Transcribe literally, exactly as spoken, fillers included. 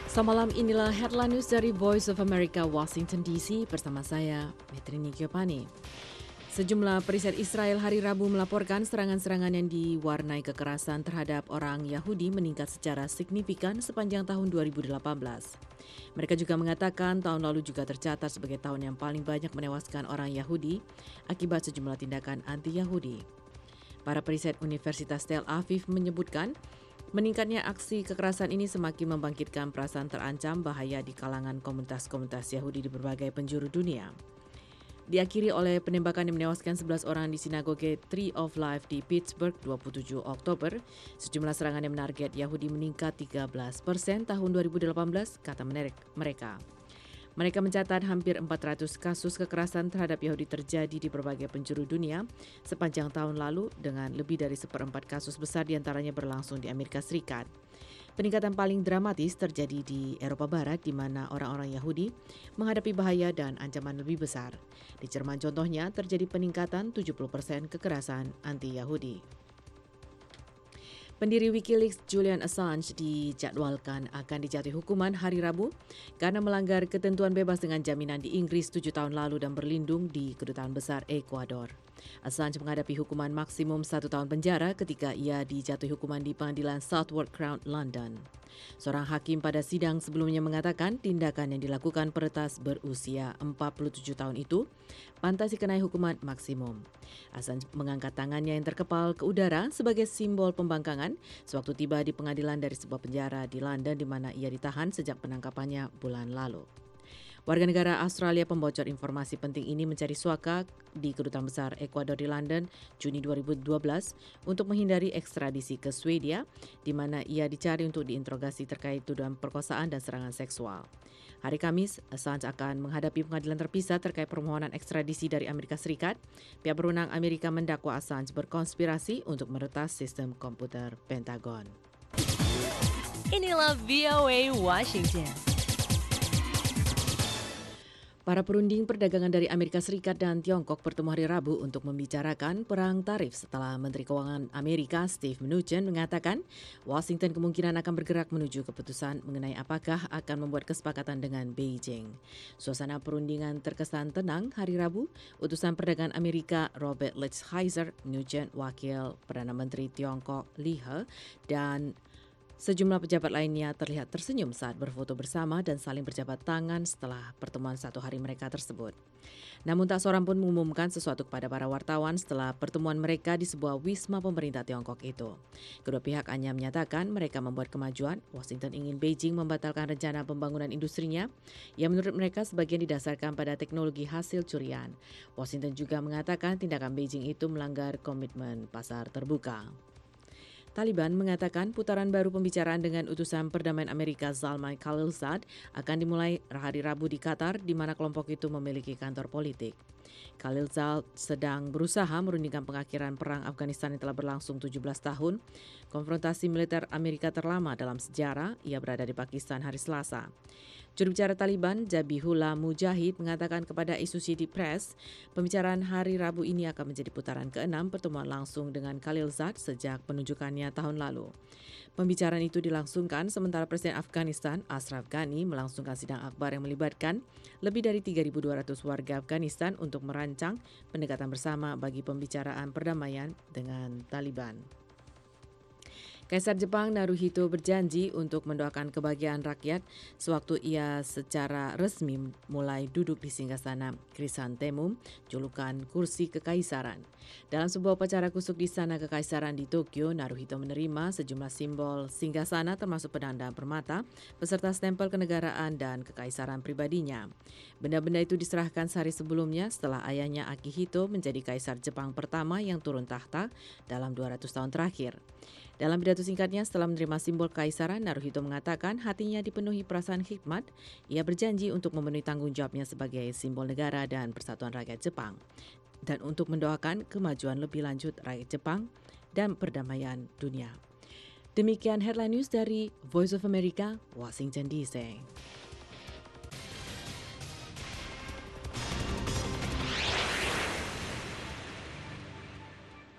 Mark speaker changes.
Speaker 1: Semalam inilah headline news dari Voice of America Washington D C bersama saya, Metrini Giovanni. Sejumlah periset Israel hari Rabu melaporkan serangan-serangan yang diwarnai kekerasan terhadap orang Yahudi meningkat secara signifikan sepanjang tahun dua ribu delapan belas. Mereka juga mengatakan tahun lalu juga tercatat sebagai tahun yang paling banyak menewaskan orang Yahudi akibat sejumlah tindakan anti-Yahudi. Para periset Universitas Tel Aviv menyebutkan meningkatnya aksi kekerasan ini semakin membangkitkan perasaan terancam bahaya di kalangan komunitas-komunitas Yahudi di berbagai penjuru dunia. Diakhiri oleh penembakan yang menewaskan sebelas orang di sinagoge Tree of Life di Pittsburgh dua puluh tujuh Oktober, sejumlah serangan yang menarget Yahudi meningkat tiga belas persen tahun dua ribu delapan belas, kata mereka. Mereka mencatat hampir empat ratus kasus kekerasan terhadap Yahudi terjadi di berbagai penjuru dunia sepanjang tahun lalu dengan lebih dari seperempat kasus besar diantaranya berlangsung di Amerika Serikat. Peningkatan paling dramatis terjadi di Eropa Barat di mana orang-orang Yahudi menghadapi bahaya dan ancaman lebih besar. Di Jerman contohnya terjadi peningkatan tujuh puluh persen kekerasan anti-Yahudi. Pendiri Wikileaks Julian Assange dijadwalkan akan dijatuhi hukuman hari Rabu karena melanggar ketentuan bebas dengan jaminan di Inggris tujuh tahun lalu dan berlindung di Kedutaan Besar Ekuador. Assange menghadapi hukuman maksimum satu tahun penjara ketika ia dijatuhi hukuman di pengadilan Southwark Crown London. Seorang hakim pada sidang sebelumnya mengatakan tindakan yang dilakukan peretas berusia empat puluh tujuh tahun itu pantas dikenai hukuman maksimum. Assange mengangkat tangannya yang terkepal ke udara sebagai simbol pembangkangan sewaktu tiba di pengadilan dari sebuah penjara di London di mana ia ditahan sejak penangkapannya bulan lalu. Warga negara Australia pembocor informasi penting ini mencari suaka di Kedutaan Besar Ekuador di London Juni dua ribu dua belas untuk menghindari ekstradisi ke Swedia, di mana ia dicari untuk diinterogasi terkait tuduhan perkosaan dan serangan seksual. Hari Kamis, Assange akan menghadapi pengadilan terpisah terkait permohonan ekstradisi dari Amerika Serikat. Pihak berwenang Amerika mendakwa Assange berkonspirasi untuk meretas sistem komputer Pentagon.
Speaker 2: Inilah V O A Washington.
Speaker 1: Para perunding perdagangan dari Amerika Serikat dan Tiongkok bertemu hari Rabu untuk membicarakan perang tarif setelah Menteri Keuangan Amerika Steve Mnuchin mengatakan Washington kemungkinan akan bergerak menuju keputusan mengenai apakah akan membuat kesepakatan dengan Beijing. Suasana perundingan terkesan tenang hari Rabu. Utusan perdagangan Amerika Robert Lighthizer, Mnuchin, Wakil Perdana Menteri Tiongkok Li He, dan sejumlah pejabat lainnya terlihat tersenyum saat berfoto bersama dan saling berjabat tangan setelah pertemuan satu hari mereka tersebut. Namun tak seorang pun mengumumkan sesuatu kepada para wartawan setelah pertemuan mereka di sebuah wisma pemerintah Tiongkok itu. Kedua pihak hanya menyatakan mereka membuat kemajuan. Washington ingin Beijing membatalkan rencana pembangunan industrinya yang menurut mereka sebagian didasarkan pada teknologi hasil curian. Washington juga mengatakan tindakan Beijing itu melanggar komitmen pasar terbuka. Taliban mengatakan putaran baru pembicaraan dengan utusan perdamaian Amerika Zalmay Khalilzad akan dimulai hari Rabu di Qatar, di mana kelompok itu memiliki kantor politik. Khalilzad sedang berusaha merundingkan pengakhiran perang Afghanistan yang telah berlangsung tujuh belas tahun. Konfrontasi militer Amerika terlama dalam sejarah, ia berada di Pakistan hari Selasa. Juru bicara Taliban, Zabihullah Mujahid, mengatakan kepada Associated Press, pembicaraan hari Rabu ini akan menjadi putaran keenam pertemuan langsung dengan Khalilzad sejak penunjukannya tahun lalu. Pembicaraan itu dilangsungkan sementara Presiden Afghanistan Ashraf Ghani melangsungkan sidang akbar yang melibatkan lebih dari tiga ribu dua ratus warga Afghanistan untuk merancang pendekatan bersama bagi pembicaraan perdamaian dengan Taliban. Kaisar Jepang Naruhito berjanji untuk mendoakan kebahagiaan rakyat sewaktu ia secara resmi mulai duduk di singgasana Chrysanthemum, julukan kursi kekaisaran. Dalam sebuah upacara kusuk di Istana Kekaisaran di Tokyo, Naruhito menerima sejumlah simbol singgasana termasuk pedang dan permata, beserta stempel kenegaraan dan kekaisaran pribadinya. Benda-benda itu diserahkan sehari sebelumnya setelah ayahnya Akihito menjadi kaisar Jepang pertama yang turun tahta dalam dua ratus tahun terakhir. Dalam pidato singkatnya setelah menerima simbol kekaisaran, Naruhito mengatakan hatinya dipenuhi perasaan hikmat. Ia berjanji untuk memenuhi tanggung jawabnya sebagai simbol negara dan persatuan rakyat Jepang, dan untuk mendoakan kemajuan lebih lanjut rakyat Jepang dan perdamaian dunia. Demikian headline news dari Voice of America, Washington D C.